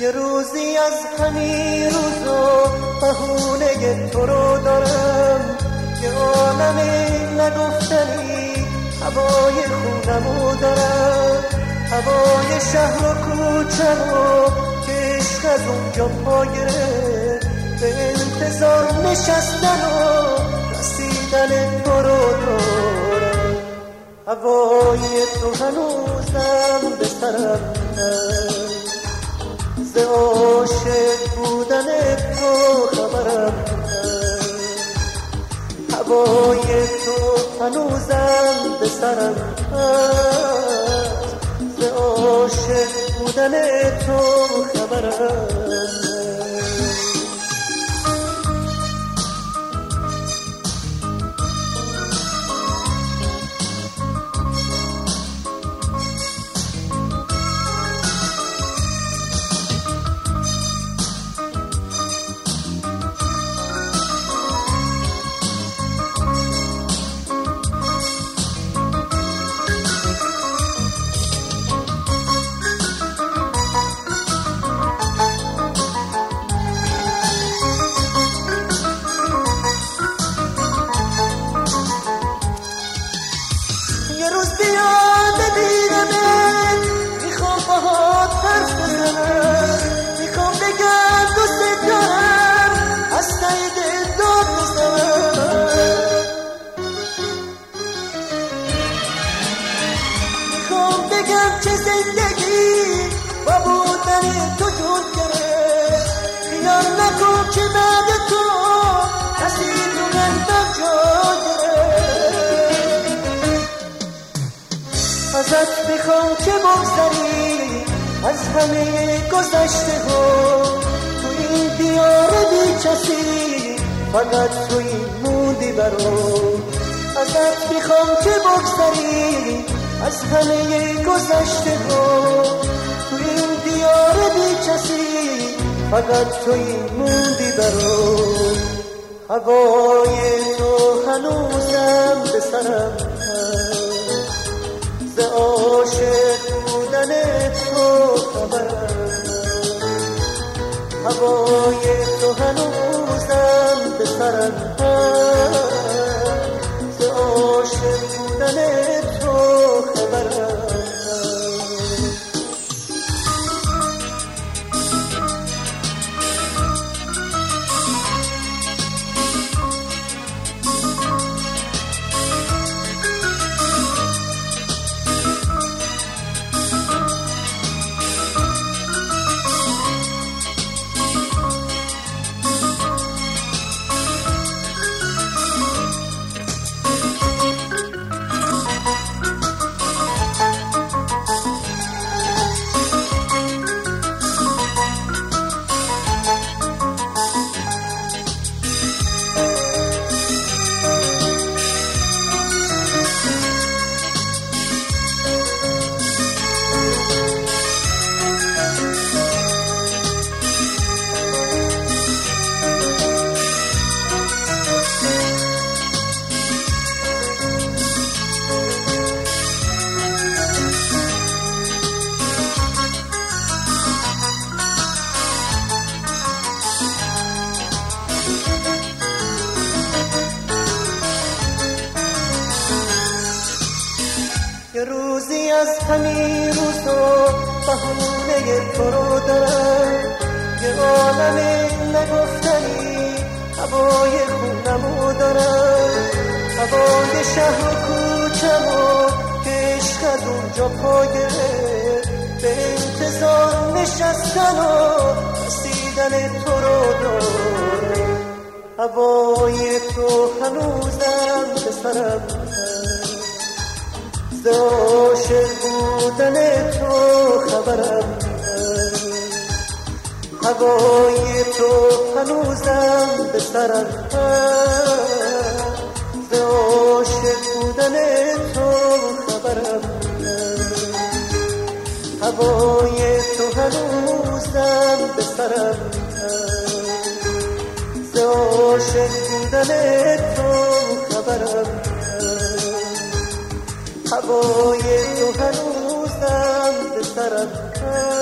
یه روزی از همین روزا بهونه تو رو دارم، یه عالمی نگفتنی هوای خونمو دارم، هوای شهر و کوچمو که عشق از اونجا پا گرفت، به انتظار نشستن و رسیدن تو رو دارم. هوای تو هنوزم به سرم هست، ز عاشق بودن تو خبرم هست، هوای تو هنوزم به سرم هست، ز عاشق بودن تو خبرم هست. یه روز بیاد ببینمت، میخوام باهات حرف بزنم، میخوام بگم دوست دارم، از ته دل داد بزنم، میخوام بگم چه زندگی با بودن تو جون گرفت، خیال نکن که بعد تو کسی تو قلبم جا گرفت. ازت میخوام که بگذری از همه گذشته ها، تو این دیار بی کسی فقط توی موندی برام. ازت میخوام که بگذری از همه گذشته ها، تو این دیار بی کسی فقط توی موندی برام. هوای تو هنوزم به سرم ز عاشق بودن تو خبرم، هوای تو هنوزم به سرم هست، ز عاشق بودن تو خبرم. یه روزی از همین روزا بهونه تو رو دارم، یه عالمی نگفتنی هوای خونمو دارم، هوای شهر و کوچمو که عشق از اونجا پا گرفت، به انتظار نشستن و رسیدن تو رو دارم. هوای تو هنوزم به سرم هست، ز عاشق بودن تو خبرم هست، هوای تو هنوزم به سرم هست، ز عاشق بودن تو خبرم هست، هوای تو هنوزم به سرم هست، ز عاشق بودن تو خبرم هست، هوای تو هنوزم به سرم هست.